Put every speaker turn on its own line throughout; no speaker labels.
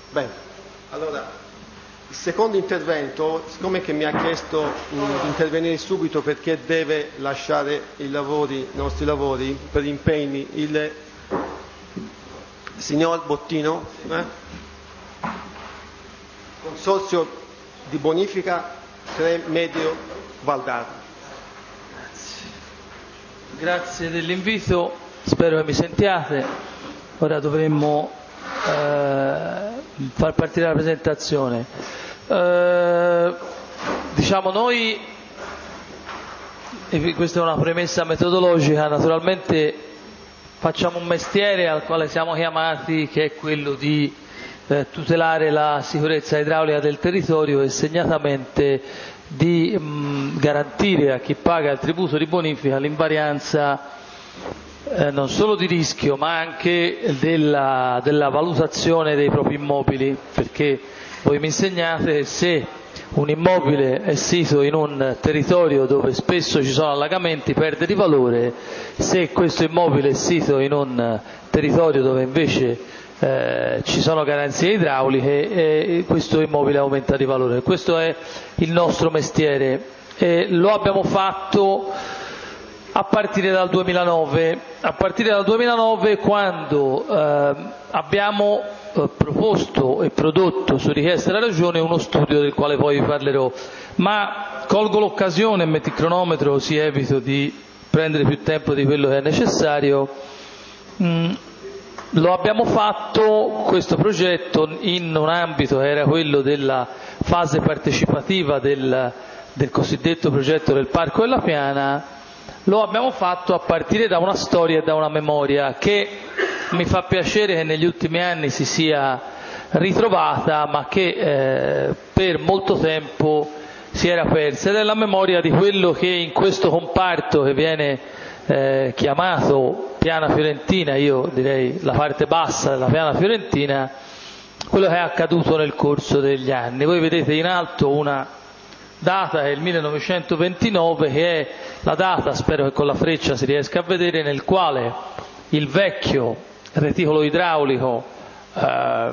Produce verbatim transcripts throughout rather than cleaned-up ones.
Bene, allora, il secondo intervento, siccome che mi ha chiesto mh, di intervenire subito perché deve lasciare i lavori, i nostri lavori per impegni, il signor Bottino, eh? Consorzio di bonifica tre Medio Valdarno.
Grazie dell'invito, spero che mi sentiate. Ora dovremmo eh, far partire la presentazione. Eh, diciamo noi, e questa è una premessa metodologica, naturalmente facciamo un mestiere al quale siamo chiamati, che è quello di eh, tutelare la sicurezza idraulica del territorio e segnatamente di mh, garantire a chi paga il tributo di bonifica l'invarianza eh, non solo di rischio ma anche della, della valutazione dei propri immobili, perché voi mi insegnate che se un immobile è sito in un territorio dove spesso ci sono allagamenti perde di valore, se questo immobile è sito in un territorio dove invece Eh, ci sono garanzie idrauliche e questo immobile aumenta di valore. Questo è il nostro mestiere e lo abbiamo fatto a partire dal duemilanove, a partire dal duemilanove quando eh, abbiamo eh, proposto e prodotto su richiesta della Regione uno studio del quale poi vi parlerò, ma colgo l'occasione e metti il cronometro così evito di prendere più tempo di quello che è necessario. Mm, Lo abbiamo fatto, questo progetto, in un ambito che era quello della fase partecipativa del, del cosiddetto progetto del Parco della Piana, lo abbiamo fatto a partire da una storia e da una memoria che mi fa piacere che negli ultimi anni si sia ritrovata, ma che eh, per molto tempo si era persa, ed è la memoria di quello che in questo comparto che viene eh, chiamato Piana Fiorentina, io direi la parte bassa della Piana Fiorentina, quello che è accaduto nel corso degli anni. Voi vedete in alto una data, è il millenovecentoventinove, che è la data, spero che con la freccia si riesca a vedere, nel quale il vecchio reticolo idraulico eh,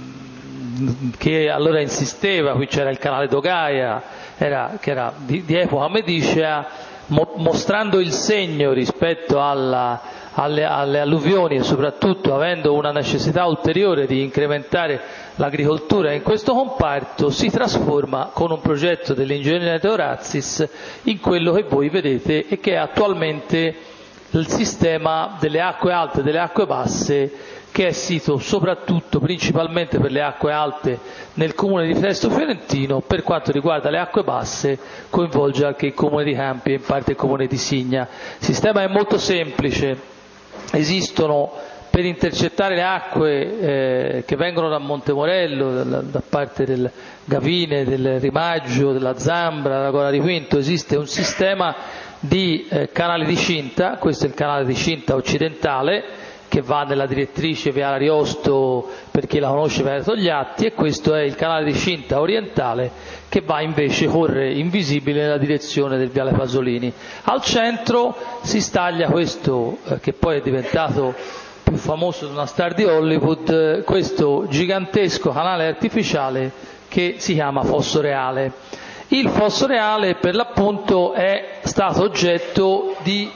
che allora insisteva, qui c'era il canale Dogaia, era, che era di, di epoca medicea, mo, mostrando il segno rispetto alla Alle, alle alluvioni e soprattutto avendo una necessità ulteriore di incrementare l'agricoltura in questo comparto, si trasforma con un progetto dell'ingegneria De Orazis in quello che voi vedete e che è attualmente il sistema delle acque alte e delle acque basse, che è sito soprattutto, principalmente per le acque alte, nel comune di Festo Fiorentino. Per quanto riguarda le acque basse coinvolge anche il comune di Campi e in parte il comune di Signa. Il sistema è molto semplice. Esistono, per intercettare le acque eh, che vengono da Montemorello, da, da parte del Gavine, del Rimaggio, della Zambra, della Gola di Quinto, esiste un sistema di eh, canali di cinta. Questo è il canale di cinta occidentale che va nella direttrice Viale Ariosto, per chi la conosce, Viale Togliatti, e questo è il canale di cinta orientale che va invece, corre invisibile nella direzione del Viale Pasolini. Al centro si staglia questo, eh, che poi è diventato più famoso di una star di Hollywood, eh, questo gigantesco canale artificiale che si chiama Fosso Reale. Il Fosso Reale per l'appunto è stato oggetto di...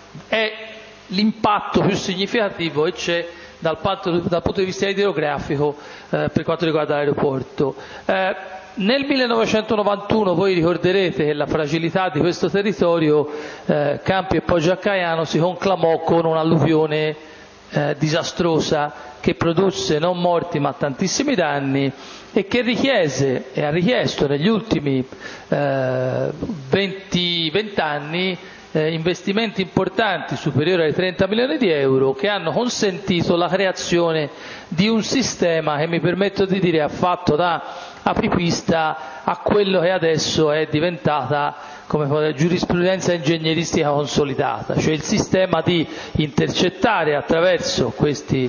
è l'impatto più significativo che c'è dal, dal punto di vista idrografico eh, per quanto riguarda l'aeroporto. Eh, nel millenovecentonovantuno voi ricorderete che la fragilità di questo territorio, eh, Campi e Poggio a Caiano, si conclamò con un'alluvione eh, disastrosa che produsse non morti ma tantissimi danni e che richiese e ha richiesto negli ultimi eh, venti anni Eh, investimenti importanti superiori ai trenta milioni di euro, che hanno consentito la creazione di un sistema che, mi permetto di dire, ha fatto da apripista a quello che adesso è diventata come giurisprudenza ingegneristica consolidata, cioè il sistema di intercettare attraverso questi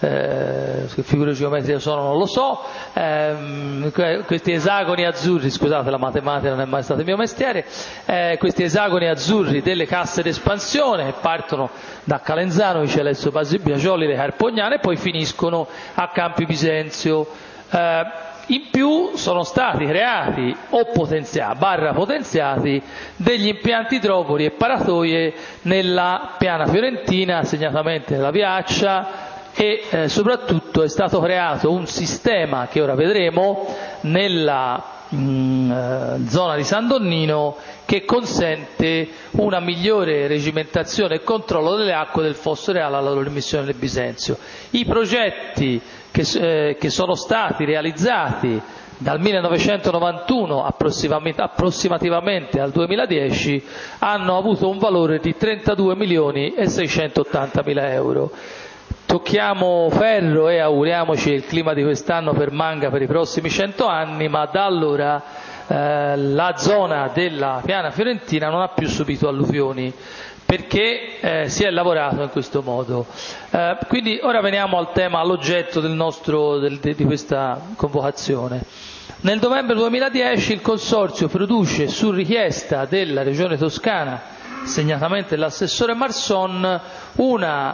eh, che figure geometriche sono non lo so, ehm, questi esagoni azzurri, scusate la matematica non è mai stato il mio mestiere, eh, questi esagoni azzurri delle casse d'espansione che partono da Calenzano, Viceletto Basi Biagioli, le Carpognane e poi finiscono a Campi Bisenzio. Eh, in più sono stati creati o potenziati, barra potenziati degli impianti idrovori e paratoie nella piana fiorentina, segnatamente nella Viaccia, e eh, soprattutto è stato creato un sistema che ora vedremo nella mh, eh, zona di San Donnino che consente una migliore regimentazione e controllo delle acque del Fosso Reale alla loro immissione nel Bisenzio. I progetti che, eh, che sono stati realizzati dal millenovecentonovantuno approssimativamente al duemiladieci hanno avuto un valore di trentadue milioni e seicentottantamila euro. Tocchiamo ferro e auguriamoci che il clima di quest'anno permanga per i prossimi cento anni, ma da allora eh, la zona della piana fiorentina non ha più subito alluvioni perché eh, si è lavorato in questo modo. Eh, quindi ora veniamo al tema, all'oggetto del nostro, del, di questa convocazione. Nel novembre duemiladieci il Consorzio produce, su richiesta della Regione Toscana, segnatamente l'assessore Marson, un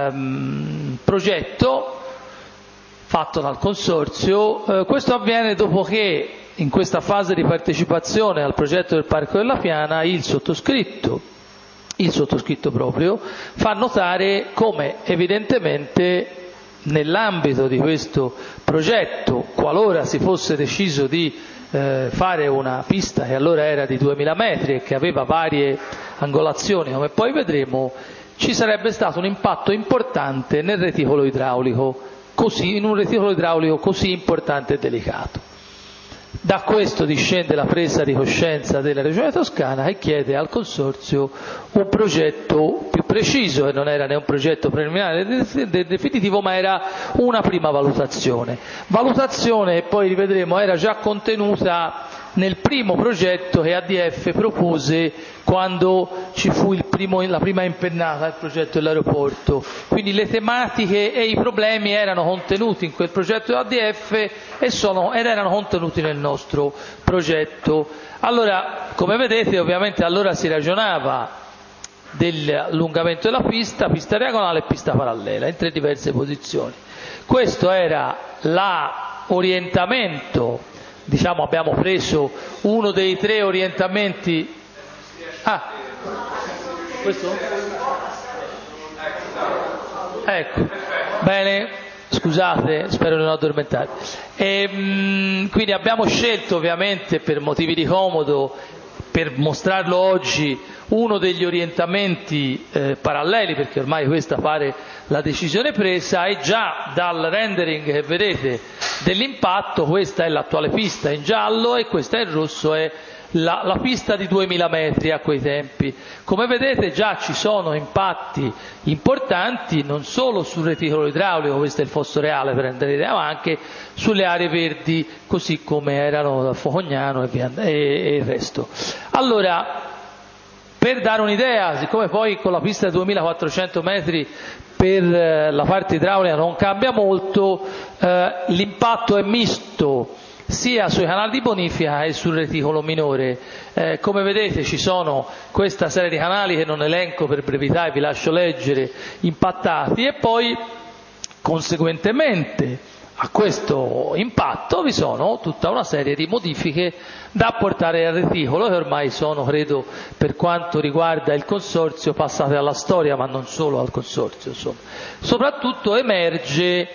ehm, progetto fatto dal Consorzio. Eh, questo avviene dopo che in questa fase di partecipazione al progetto del Parco della Piana il sottoscritto, il sottoscritto proprio, fa notare come evidentemente nell'ambito di questo progetto, qualora si fosse deciso di eh, fare una pista che allora era di duemila metri e che aveva varie angolazioni, come poi vedremo, ci sarebbe stato un impatto importante nel reticolo idraulico, così, in un reticolo idraulico così importante e delicato. Da questo discende la presa di coscienza della Regione Toscana e chiede al Consorzio un progetto più preciso, e non era né un progetto preliminare né definitivo, ma era una prima valutazione. Valutazione, e poi rivedremo, era già contenuta nel primo progetto che A D F propose quando ci fu il primo, la prima impennata del progetto dell'aeroporto. Quindi le tematiche e i problemi erano contenuti in quel progetto di A D F e sono, ed erano contenuti nel nostro progetto. Allora, come vedete, ovviamente allora si ragionava dell'allungamento della pista, pista diagonale e pista parallela, in tre diverse posizioni. Questo era l'orientamento. Diciamo, abbiamo preso uno dei tre orientamenti. Ah, questo? Ecco, bene, scusate, spero di non addormentare. E, mh, quindi abbiamo scelto, ovviamente per motivi di comodo, per mostrarlo oggi, uno degli orientamenti eh, paralleli, perché ormai questa pare la decisione presa, e già dal rendering che vedete dell'impatto, questa è l'attuale pista in giallo e questa in rosso è la, la pista di duemila metri a quei tempi. Come vedete già ci sono impatti importanti non solo sul reticolo idraulico, questo è il Fosso Reale per rendere idea, ma anche sulle aree verdi, così come erano da Focognano e, via, e, e il resto. Allora, per dare un'idea, siccome poi con la pista di duemilaquattrocento metri per la parte idraulica non cambia molto, eh, l'impatto è misto sia sui canali di bonifica che sul reticolo minore. Eh, come vedete ci sono questa serie di canali che non elenco per brevità e vi lascio leggere, impattati, e poi conseguentemente a questo impatto vi sono tutta una serie di modifiche da apportare al reticolo, che ormai sono, credo, per quanto riguarda il Consorzio, passate alla storia, ma non solo al Consorzio. Insomma. Soprattutto emerge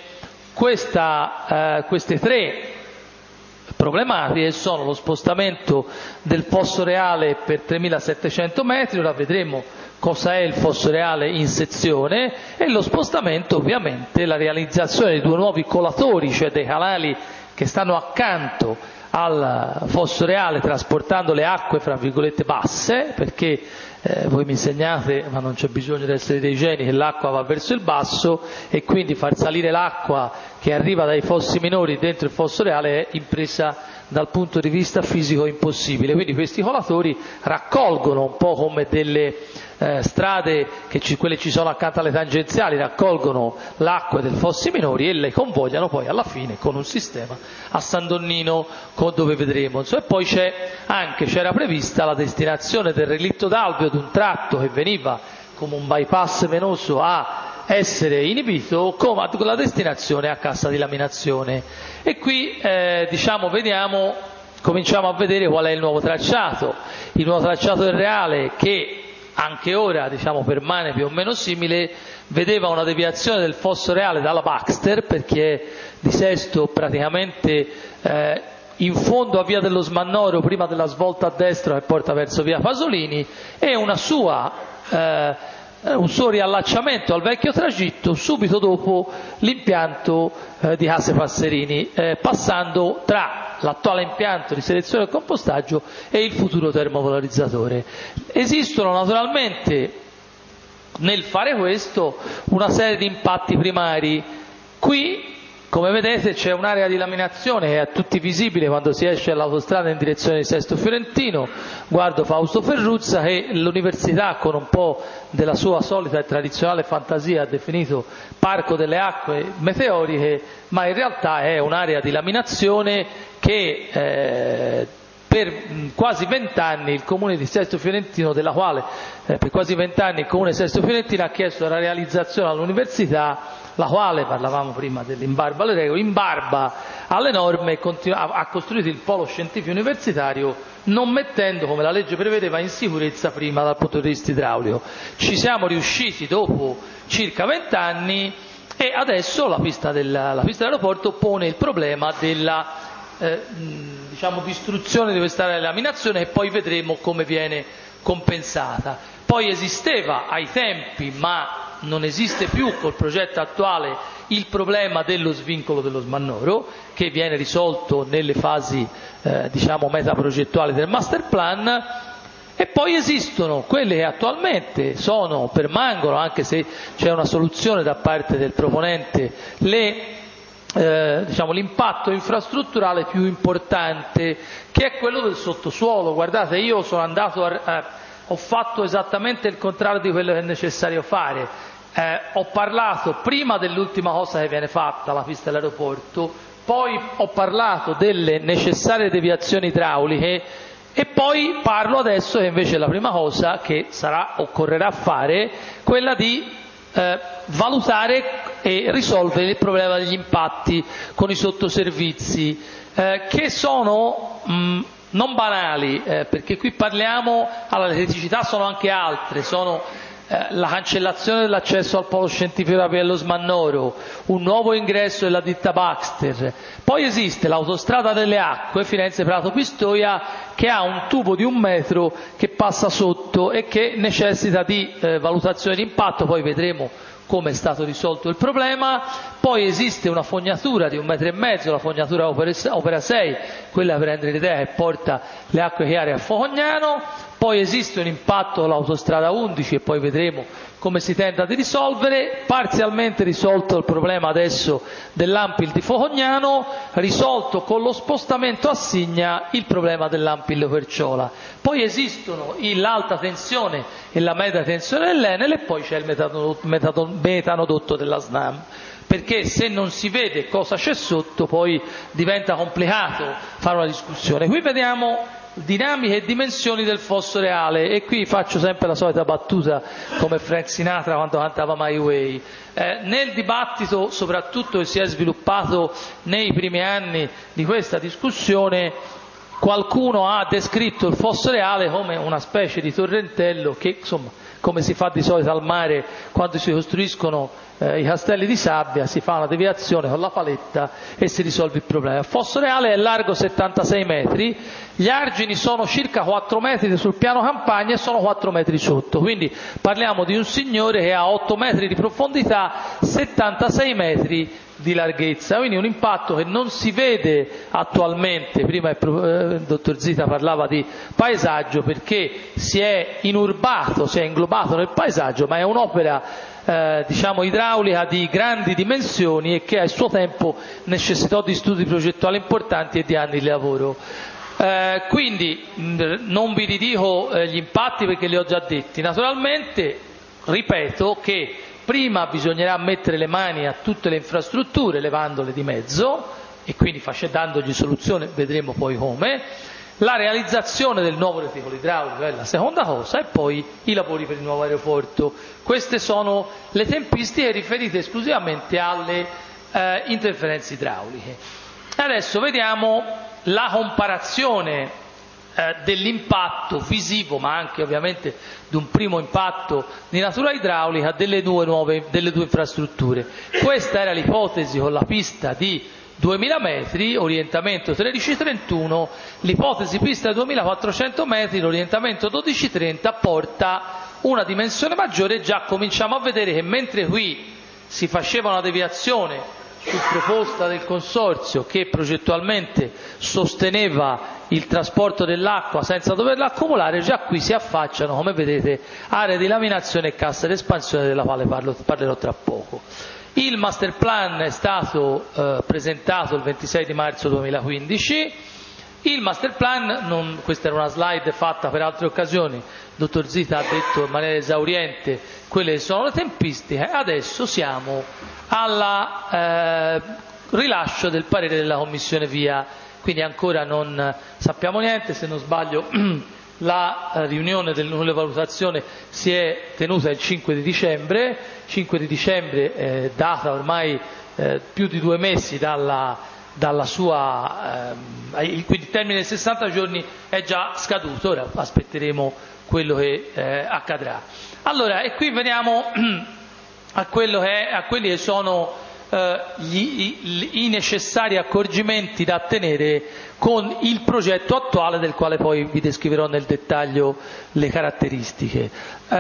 questa, eh, queste tre problematiche, sono lo spostamento del Fosso Reale per tremilasettecento metri, ora vedremo cosa è il Fosso Reale in sezione, e lo spostamento, ovviamente, la realizzazione di due nuovi colatori, cioè dei canali che stanno accanto al Fosso Reale trasportando le acque fra virgolette basse, perché eh, voi mi insegnate, ma non c'è bisogno di essere dei geni, che l'acqua va verso il basso, e quindi far salire l'acqua che arriva dai fossi minori dentro il Fosso Reale è impresa dal punto di vista fisico impossibile. Quindi questi colatori raccolgono un po' come delle eh, strade, che ci, quelle ci sono accanto alle tangenziali, raccolgono l'acqua del fossi minori e le convogliano poi alla fine con un sistema a San Donnino, dove vedremo. E poi c'è anche, c'era prevista la destinazione del relitto d'Alveo di un tratto che veniva come un bypass venoso a essere inibito con la destinazione a cassa di laminazione. E qui eh, diciamo, vediamo, cominciamo a vedere qual è il nuovo tracciato. Il nuovo tracciato del Reale, che anche ora diciamo, permane più o meno simile, vedeva una deviazione del fosso reale dalla Baxter, perché di Sesto praticamente eh, in fondo a via dello Smannoro, prima della svolta a destra che porta verso via Pasolini, e una sua, eh, un suo riallacciamento al vecchio tragitto subito dopo l'impianto eh, di Case Passerini, eh, passando tra l'attuale impianto di selezione e compostaggio e il futuro termovalorizzatore. Esistono naturalmente nel fare questo una serie di impatti primari. Qui, come vedete, c'è un'area di laminazione che è a tutti visibile quando si esce dall'autostrada in direzione di Sesto Fiorentino. Guardo Fausto Ferruzza, che l'università, con un po' della sua solita e tradizionale fantasia, ha definito parco delle acque meteoriche, ma in realtà è un'area di laminazione che eh, per quasi vent'anni il comune di Sesto Fiorentino, della quale eh, per quasi vent'anni il comune di Sesto Fiorentino ha chiesto la realizzazione all'università, la quale, parlavamo prima dell'imbarba alle regole, in barba alle norme ha costruito il polo scientifico universitario, non mettendo, come la legge prevedeva, in sicurezza prima dal punto di vista idraulico. Ci siamo riusciti dopo circa vent'anni e adesso la pista, della, la pista dell'aeroporto pone il problema della eh, diciamo, distruzione di quest'area di laminazione, e poi vedremo come viene compensata. Poi esisteva ai tempi, ma non esiste più col progetto attuale, il problema dello svincolo dello Smannoro, che viene risolto nelle fasi eh, diciamo metaprogettuali del master plan. E poi esistono quelle che attualmente sono, permangono, anche se c'è una soluzione da parte del proponente, le Eh, diciamo, l'impatto infrastrutturale più importante, che è quello del sottosuolo. Guardate, io sono andato a, a, ho fatto esattamente il contrario di quello che è necessario fare. Eh, ho parlato prima dell'ultima cosa che viene fatta, la pista dell'aeroporto, poi ho parlato delle necessarie deviazioni idrauliche, e poi parlo adesso che invece la prima cosa che sarà, occorrerà fare, quella di eh, valutare e risolvere il problema degli impatti con i sottoservizi, eh, che sono mh, non banali, eh, perché qui parliamo, allora, le criticità sono anche altre, sono eh, la cancellazione dell'accesso al polo scientifico da Piello Smannoro, un nuovo ingresso della ditta Baxter, poi esiste l'autostrada delle acque Firenze-Prato Pistoia, che ha un tubo di un metro che passa sotto e che necessita di eh, valutazione di impatto, poi vedremo come è stato risolto il problema. Poi esiste una fognatura di un metro e mezzo, la fognatura Opera sei, quella per rendere l'idea che porta le acque chiare a Focognano. Poi esiste un impatto all'autostrada undici, e poi vedremo come si tenta di risolvere. Parzialmente risolto il problema adesso dell'Ampil di Focognano, risolto con lo spostamento a Signa il problema dell'Ampil Perciola. Poi esistono l'alta tensione e la media tensione dell'Enel, e poi c'è il metanodotto, metanodotto della SNAM, perché se non si vede cosa c'è sotto poi diventa complicato fare una discussione. Qui vediamo dinamiche e dimensioni del fosso reale, e qui faccio sempre la solita battuta come Frank Sinatra quando cantava My Way. Eh, nel dibattito soprattutto che si è sviluppato nei primi anni di questa discussione, qualcuno ha descritto il fosso reale come una specie di torrentello che, insomma, come si fa di solito al mare quando si costruiscono eh, i castelli di sabbia, si fa una deviazione con la paletta e si risolve il problema. Il fosso reale è largo settantasei metri, gli argini sono circa quattro metri sul piano campagna e sono quattro metri sotto, quindi parliamo di un signore che ha otto metri di profondità, settantasei metri di larghezza, quindi un impatto che non si vede attualmente. Prima il, eh, il dottor Zita parlava di paesaggio, perché si è inurbato, si è inglobato nel paesaggio, ma è un'opera eh, diciamo idraulica di grandi dimensioni e che a suo tempo necessitò di studi progettuali importanti e di anni di lavoro. Eh, quindi mh, non vi ridico eh, gli impatti perché li ho già detti. Naturalmente ripeto che prima bisognerà mettere le mani a tutte le infrastrutture levandole di mezzo, e quindi dandogli soluzione, vedremo poi come. La realizzazione del nuovo reticolo idraulico è la seconda cosa, e poi i lavori per il nuovo aeroporto. Queste sono le tempistiche riferite esclusivamente alle eh, interferenze idrauliche. Adesso vediamo la comparazione eh, dell'impatto visivo, ma anche ovviamente di un primo impatto di natura idraulica delle due, nuove, delle due infrastrutture. Questa era l'ipotesi con la pista di duemila metri, orientamento tredici trentuno, l'ipotesi pista duemilaquattrocento metri, l'orientamento dodici trenta, porta una dimensione maggiore, e già cominciamo a vedere che mentre qui si faceva una deviazione su proposta del consorzio che progettualmente sosteneva il trasporto dell'acqua senza doverla accumulare, già qui si affacciano, come vedete, aree di laminazione e cassa d'espansione, della quale parlo, parlerò tra poco. Il master plan è stato eh, presentato il ventisei di marzo duemilaquindici. Il master plan, non, questa era una slide fatta per altre occasioni, il dottor Zita ha detto in maniera esauriente quelle che sono le tempistiche. Adesso siamo al eh, rilascio del parere della Commissione VIA, quindi ancora non sappiamo niente. Se non sbaglio la riunione del nucleo valutazione si è tenuta il cinque di dicembre, cinque di dicembre eh, data ormai eh, più di due mesi dalla, dalla sua, eh, quindi il termine dei sessanta giorni è già scaduto, ora aspetteremo quello che eh, accadrà. Allora, e qui veniamo a, quello che è, a quelli che sono eh, gli, i, i necessari accorgimenti da tenere con il progetto attuale, del quale poi vi descriverò nel dettaglio le caratteristiche.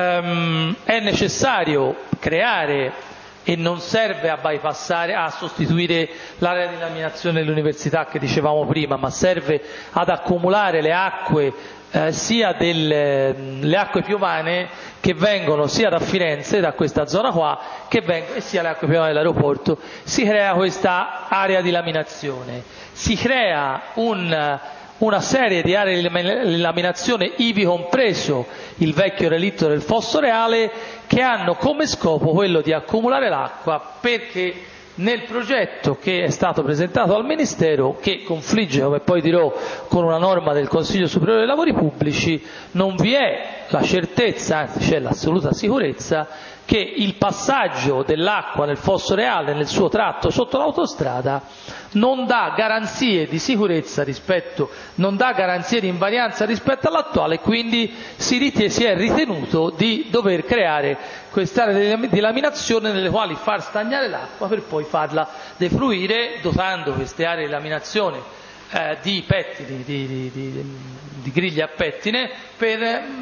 Um, è necessario creare, e non serve a bypassare, a sostituire l'area di laminazione dell'università che dicevamo prima, ma serve ad accumulare le acque eh, sia delle le acque piovane che vengono sia da Firenze, da questa zona qua, che vengono, e sia le acque piovane dell'aeroporto. Si crea questa area di laminazione, si crea un una serie di aree di laminazione, ivi compreso il vecchio relitto del fosso reale, che hanno come scopo quello di accumulare l'acqua, perché nel progetto che è stato presentato al Ministero, che confligge, come poi dirò, con una norma del Consiglio Superiore dei Lavori Pubblici, non vi è la certezza, anzi c'è l'assoluta sicurezza, che il passaggio dell'acqua nel fosso reale, nel suo tratto sotto l'autostrada, non dà garanzie di sicurezza rispetto, non dà garanzie di invarianza rispetto all'attuale, e quindi si, ritiene, si è ritenuto di dover creare queste aree di laminazione nelle quali far stagnare l'acqua per poi farla defluire, dotando queste aree di laminazione eh, di pettini, di, di, di, di griglie a pettine, per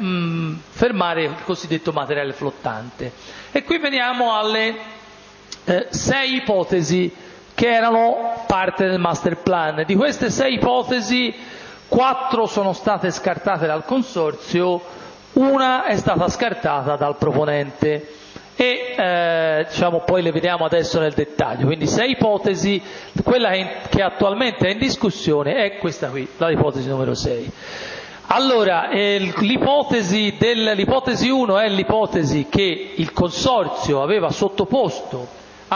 mh, fermare il cosiddetto materiale flottante. E qui veniamo alle eh, sei ipotesi che erano parte del master plan. Di queste sei ipotesi, quattro sono state scartate dal consorzio, una è stata scartata dal proponente, e eh, diciamo, poi le vediamo adesso nel dettaglio. Quindi sei ipotesi, quella che, in, che attualmente è in discussione è questa qui, la ipotesi numero sei. Allora, eh, l'ipotesi, del, l'ipotesi uno è l'ipotesi che il consorzio aveva sottoposto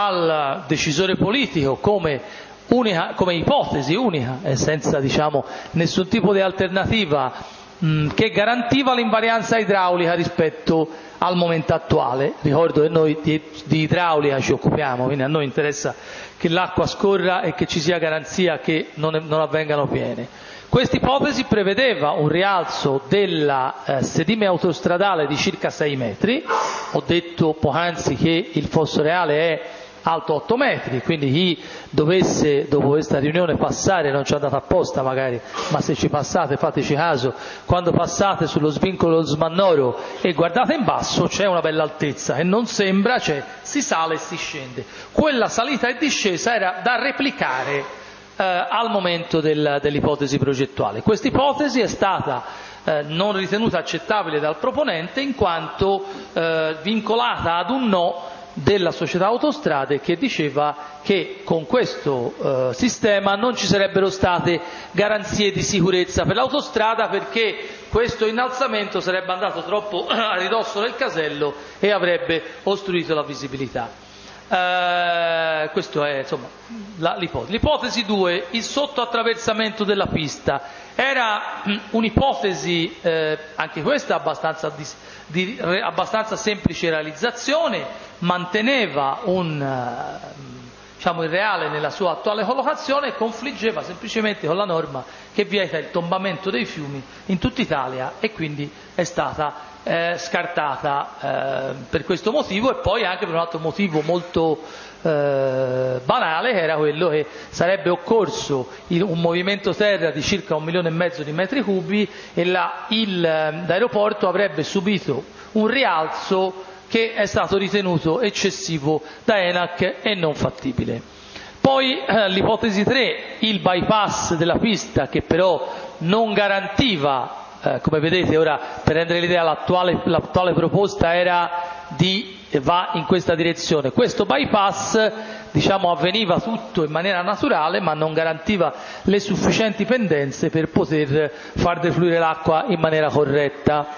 al decisore politico come, unica, come ipotesi unica, e senza diciamo, nessun tipo di alternativa, mh, che garantiva l'invarianza idraulica rispetto al momento attuale. Ricordo che noi di, di idraulica ci occupiamo, quindi a noi interessa che l'acqua scorra e che ci sia garanzia che non, non avvengano piene. Questa ipotesi prevedeva un rialzo del eh, sedime autostradale di circa sei metri. Ho detto poc'anzi che il fosso reale è alto otto metri, quindi chi dovesse dopo questa riunione passare, non ci è andata apposta magari, ma se ci passate fateci caso, quando passate sullo svincolo dello Smannoro e guardate in basso c'è una bella altezza e non sembra, cioè si sale e si scende. Quella salita e discesa era da replicare Eh, al momento del, dell'ipotesi progettuale. Questa ipotesi è stata eh, non ritenuta accettabile dal proponente in quanto eh, vincolata ad un no della società autostrade, che diceva che con questo eh, sistema non ci sarebbero state garanzie di sicurezza per l'autostrada, perché questo innalzamento sarebbe andato troppo a ridosso del casello e avrebbe ostruito la visibilità. Eh, questo è insomma la, l'ipotesi. L'ipotesi due, il sottoattraversamento della pista. Era mh, un'ipotesi, eh, anche questa abbastanza, di, di, re, abbastanza semplice realizzazione, manteneva un, uh, diciamo, il reale nella sua attuale collocazione e confliggeva semplicemente con la norma che vieta il tombamento dei fiumi in tutta Italia, e quindi è stata eh, scartata eh, per questo motivo, e poi anche per un altro motivo molto eh, banale, che era quello che sarebbe occorso il, un movimento terra di circa un milione e mezzo di metri cubi, e la, il, l'aeroporto avrebbe subito un rialzo che è stato ritenuto eccessivo da ENAC e non fattibile. Poi eh, l'ipotesi tre, il bypass della pista, che però non garantiva, eh, come vedete ora per rendere l'idea l'attuale, l'attuale proposta era di va in questa direzione. Questo bypass, diciamo, avveniva tutto in maniera naturale, ma non garantiva le sufficienti pendenze per poter far defluire l'acqua in maniera corretta.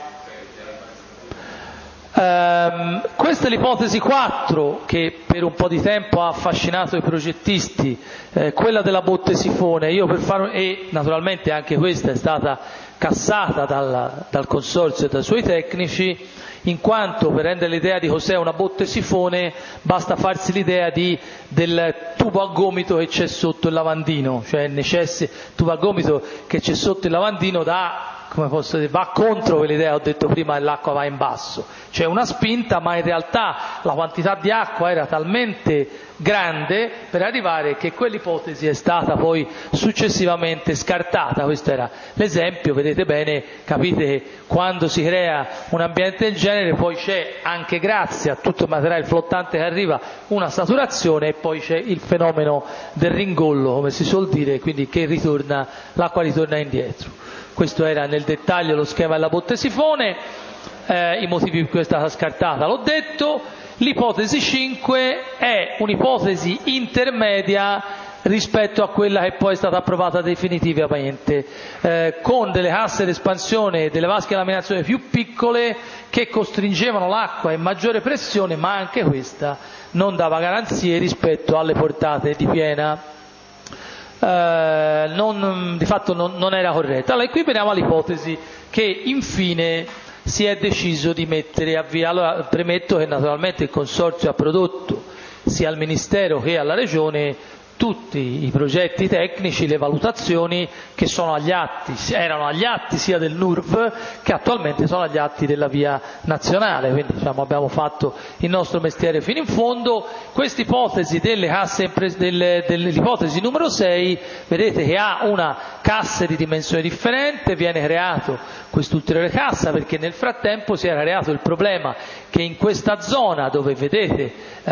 Um, questa è l'ipotesi quattro, che per un po' di tempo ha affascinato i progettisti, eh, quella della botte sifone. Io per far... e naturalmente anche questa è stata cassata dal, dal consorzio e dai suoi tecnici, in quanto, per rendere l'idea di cos'è una botte sifone, basta farsi l'idea di, del tubo a gomito che c'è sotto il lavandino, cioè necessi, tubo a gomito che c'è sotto il lavandino da, come posso dire, va contro quell'idea, ho detto prima, che l'acqua va in basso. C'è una spinta, ma in realtà la quantità di acqua era talmente grande per arrivare che quell'ipotesi è stata poi successivamente scartata. Questo era l'esempio, vedete bene, capite che quando si crea un ambiente del genere poi c'è, anche grazie a tutto il materiale flottante che arriva, una saturazione, e poi c'è il fenomeno del ringollo, come si suol dire, quindi che ritorna, l'acqua ritorna indietro. Questo era nel dettaglio lo schema della botte sifone, eh, i motivi per cui è stata scartata l'ho detto. L'ipotesi cinque è un'ipotesi intermedia rispetto a quella che poi è stata approvata definitivamente, eh, con delle casse d'espansione e delle vasche di laminazione più piccole che costringevano l'acqua in maggiore pressione, ma anche questa non dava garanzie rispetto alle portate di piena. Uh, non, di fatto non, non era corretta. Allora, qui veniamo all'ipotesi che infine si è deciso di mettere a via. Allora, premetto che naturalmente il consorzio ha prodotto sia al Ministero che alla Regione tutti i progetti tecnici, le valutazioni che sono agli atti, erano agli atti sia del N U R V che attualmente sono agli atti della via nazionale, quindi diciamo, abbiamo fatto il nostro mestiere fino in fondo. Questa ipotesi delle casse, delle, dell'ipotesi numero sei, vedete che ha una cassa di dimensione differente, viene creato quest'ulteriore cassa perché nel frattempo si era creato il problema che in questa zona dove vedete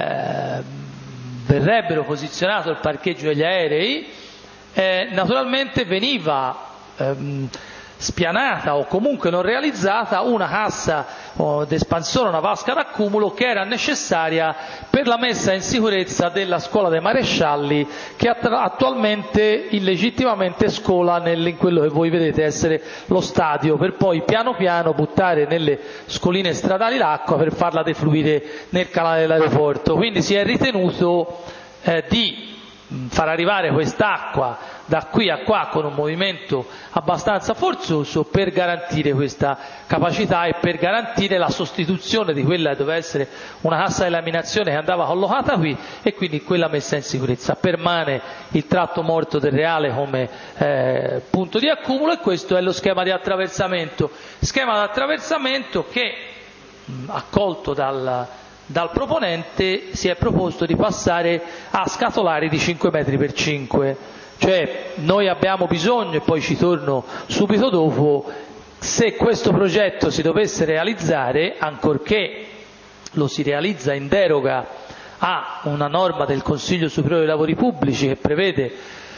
eh, verrebbero posizionato il parcheggio degli aerei, eh, naturalmente veniva ehm, spianata o comunque non realizzata una cassa oh, d'espansore, una vasca d'accumulo che era necessaria per la messa in sicurezza della scuola dei marescialli, che attualmente illegittimamente scola nel, in quello che voi vedete essere lo stadio, per poi piano piano buttare nelle scoline stradali l'acqua per farla defluire nel canale dell'aeroporto. Quindi si è ritenuto eh, di far arrivare quest'acqua da qui a qua con un movimento abbastanza forzoso per garantire questa capacità e per garantire la sostituzione di quella che doveva essere una cassa di laminazione che andava collocata qui, e quindi quella messa in sicurezza. Permane il tratto morto del Reale come eh, punto di accumulo, e questo è lo schema di attraversamento. Schema di attraversamento che mh, accolto dal dal proponente si è proposto di passare a scatolari di cinque metri per cinque, cioè noi abbiamo bisogno, e poi ci torno subito dopo, se questo progetto si dovesse realizzare, ancorché lo si realizza in deroga a una norma del Consiglio Superiore dei Lavori Pubblici che prevede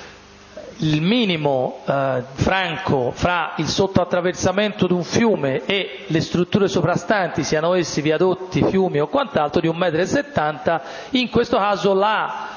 il minimo eh, franco fra il sottoattraversamento di un fiume e le strutture soprastanti, siano essi viadotti, fiumi o quant'altro, di un metro e settanta, in questo caso la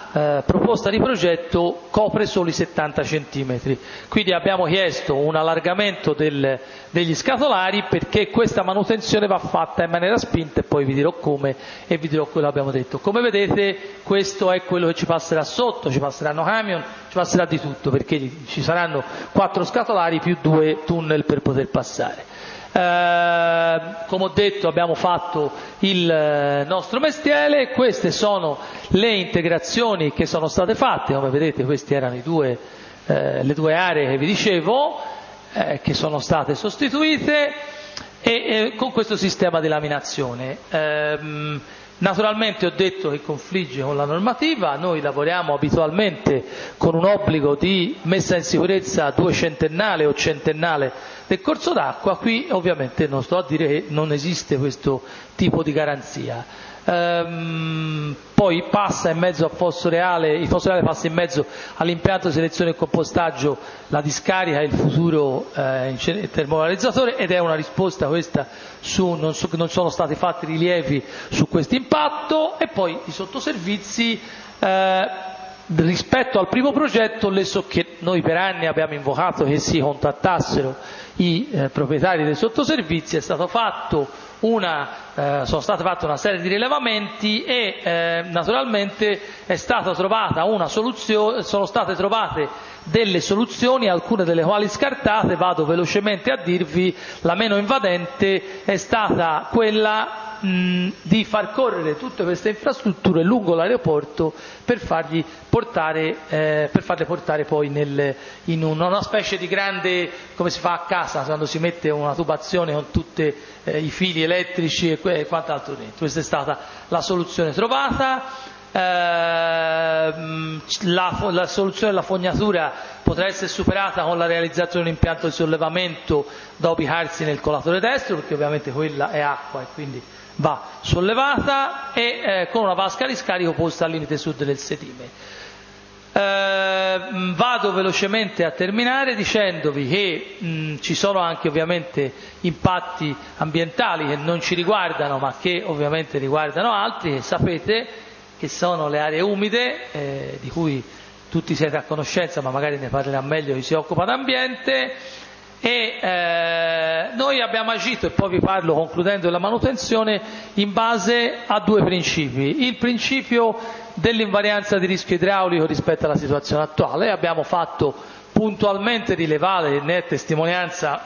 eh, proposta di progetto copre solo i settanta centimetri, quindi abbiamo chiesto un allargamento del, degli scatolari perché questa manutenzione va fatta in maniera spinta e poi vi dirò come e vi dirò quello che abbiamo detto. Come vedete questo è quello che ci passerà sotto, ci passeranno camion, ci passerà di tutto perché ci saranno quattro scatolari più due tunnel per poter passare. Eh, come ho detto abbiamo fatto il nostro mestiere, queste sono le integrazioni che sono state fatte, come vedete queste erano i due, eh, le due aree che vi dicevo eh, che sono state sostituite e eh, con questo sistema di laminazione. Eh, Naturalmente ho detto che confligge con la normativa, noi lavoriamo abitualmente con un obbligo di messa in sicurezza duecentennale o centennale del corso d'acqua, qui ovviamente non sto a dire che non esiste questo tipo di garanzia. Ehm, poi passa in mezzo a Fosso Reale, il Fosso Reale passa in mezzo all'impianto di selezione e compostaggio la discarica e il futuro eh, termovalorizzatore ed è una risposta questa su non, so, non sono stati fatti rilievi su questo impatto e poi i sottoservizi eh, rispetto al primo progetto le so che noi per anni abbiamo invocato che si contattassero i eh, proprietari dei sottoservizi, è stato fatto una, eh, sono state fatte una serie di rilevamenti e eh, naturalmente è stata trovata una soluzione, sono state trovate delle soluzioni, alcune delle quali scartate, vado velocemente a dirvi, la meno invadente è stata quella mh, di far correre tutte queste infrastrutture lungo l'aeroporto per fargli portare, eh, per farle portare poi nel, in un, una specie di grande, come si fa a casa quando si mette una tubazione con tutti eh, i fili elettrici e, e quant'altro dentro. Questa è stata la soluzione trovata. Eh, la, la soluzione della fognatura potrà essere superata con la realizzazione di un impianto di sollevamento da ubicarsi nel colatore destro, perché ovviamente quella è acqua e quindi va sollevata, e eh, con una vasca di scarico posta al limite sud del sedime. Eh, vado velocemente a terminare dicendovi che mh, ci sono anche ovviamente impatti ambientali che non ci riguardano ma che ovviamente riguardano altri, che sapete che sono le aree umide, eh, di cui tutti siete a conoscenza, ma magari ne parlerà meglio chi si occupa d'ambiente, e eh, noi abbiamo agito, e poi vi parlo concludendo la manutenzione, in base a due principi. Il principio dell'invarianza di rischio idraulico rispetto alla situazione attuale, abbiamo fatto puntualmente rilevare, ne è testimonianza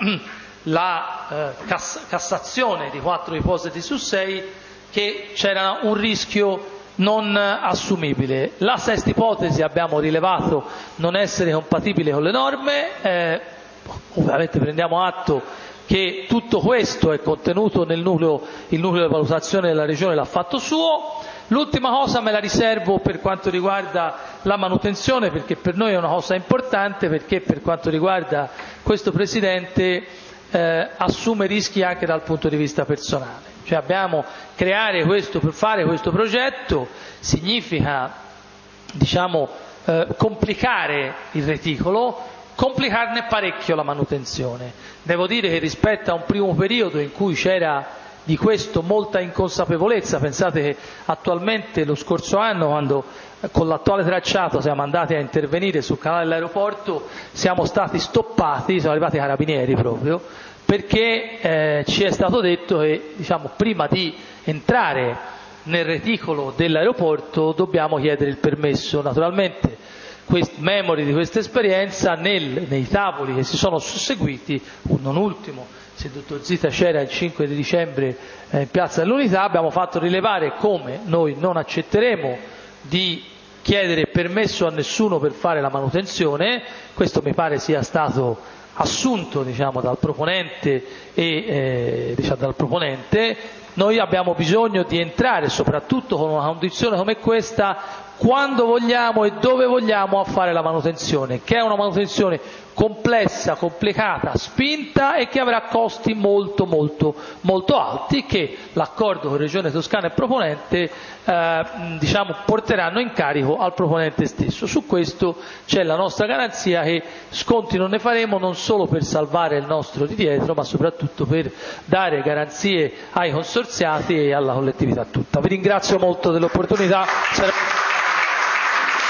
la eh, cass- Cassazione di quattro ipostazi su sei, che c'era un rischio non assumibile. La sesta ipotesi abbiamo rilevato non essere compatibile con le norme, eh, ovviamente prendiamo atto che tutto questo è contenuto nel nucleo, il nucleo di valutazione della Regione l'ha fatto suo. L'ultima cosa me la riservo per quanto riguarda la manutenzione, perché per noi è una cosa importante, perché per quanto riguarda questo Presidente eh, assume rischi anche dal punto di vista personale. Cioè abbiamo creare questo, per fare questo progetto significa diciamo eh, complicare il reticolo, complicarne parecchio la manutenzione. Devo dire che rispetto a un primo periodo in cui c'era di questo molta inconsapevolezza, pensate che attualmente lo scorso anno, quando con l'attuale tracciato siamo andati a intervenire sul canale dell'aeroporto, siamo stati stoppati, sono arrivati i carabinieri proprio, perché eh, ci è stato detto che diciamo, prima di entrare nel reticolo dell'aeroporto dobbiamo chiedere il permesso. Naturalmente, quest- memori di questa esperienza, nel, nei tavoli che si sono susseguiti, non ultimo, se il dottor Zita c'era il cinque di dicembre eh, in Piazza dell'Unità, abbiamo fatto rilevare come noi non accetteremo di chiedere permesso a nessuno per fare la manutenzione. Questo mi pare sia stato assunto diciamo, dal proponente e eh, diciamo, dal proponente. Noi abbiamo bisogno di entrare soprattutto con una condizione come questa quando vogliamo e dove vogliamo a fare la manutenzione, che è una manutenzione complessa, complicata, spinta e che avrà costi molto molto molto alti, che l'accordo con Regione Toscana e proponente eh, diciamo, porteranno in carico al proponente stesso. Su questo c'è la nostra garanzia che sconti non ne faremo, non solo per salvare il nostro di dietro, ma soprattutto per dare garanzie ai consorziati e alla collettività tutta. Vi ringrazio molto dell'opportunità.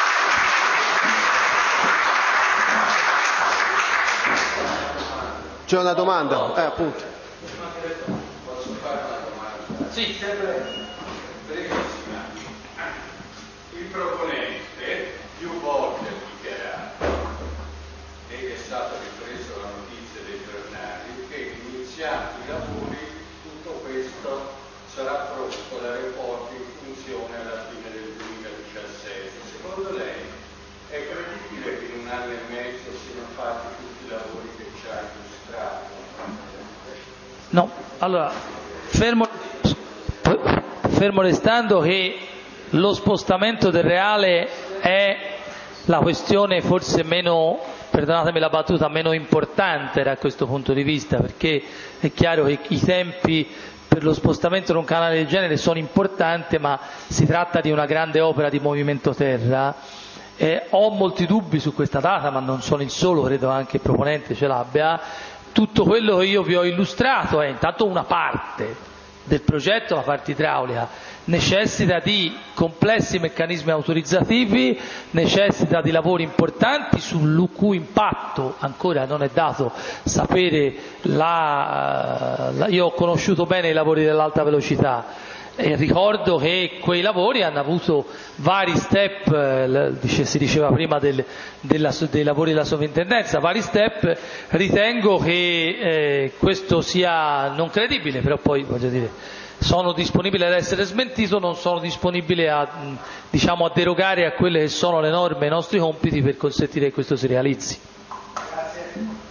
C'è una domanda? Eh, appunto.
Posso fare una domanda?
Sì,
Brevissima. Il proponente più volte ha dichiarato, ed è stato ripreso la notizia dei giornali, che iniziati i lavori tutto questo sarà pronto, l'aeroporto in funzione alla fine del duemiladiciassette. Secondo lei è credibile che in un anno e mezzo siano fatti tutti i lavori che ci ha illustrato?
no, allora, fermo, fermo restando che lo spostamento del Reale è la questione forse meno, perdonatemi la battuta, meno importante da questo punto di vista, perché è chiaro che i tempi per lo spostamento di un canale del genere sono importanti, ma si tratta di una grande opera di movimento terra. Eh, ho molti dubbi su questa data, ma non sono il solo, credo anche il proponente ce l'abbia. Tutto quello che io vi ho illustrato è intanto una parte del progetto, la parte idraulica, necessita di complessi meccanismi autorizzativi, necessita di lavori importanti sul cui impatto ancora non è dato sapere. La, la, io ho conosciuto bene i lavori dell'alta velocità e ricordo che quei lavori hanno avuto vari step, eh, si diceva prima del, della, dei lavori della sovrintendenza, vari step. Ritengo che eh, questo sia non credibile, però poi voglio dire, sono disponibile ad essere smentito, non sono disponibile a, diciamo, a derogare a quelle che sono le norme e i nostri compiti per consentire che questo si realizzi.
Grazie.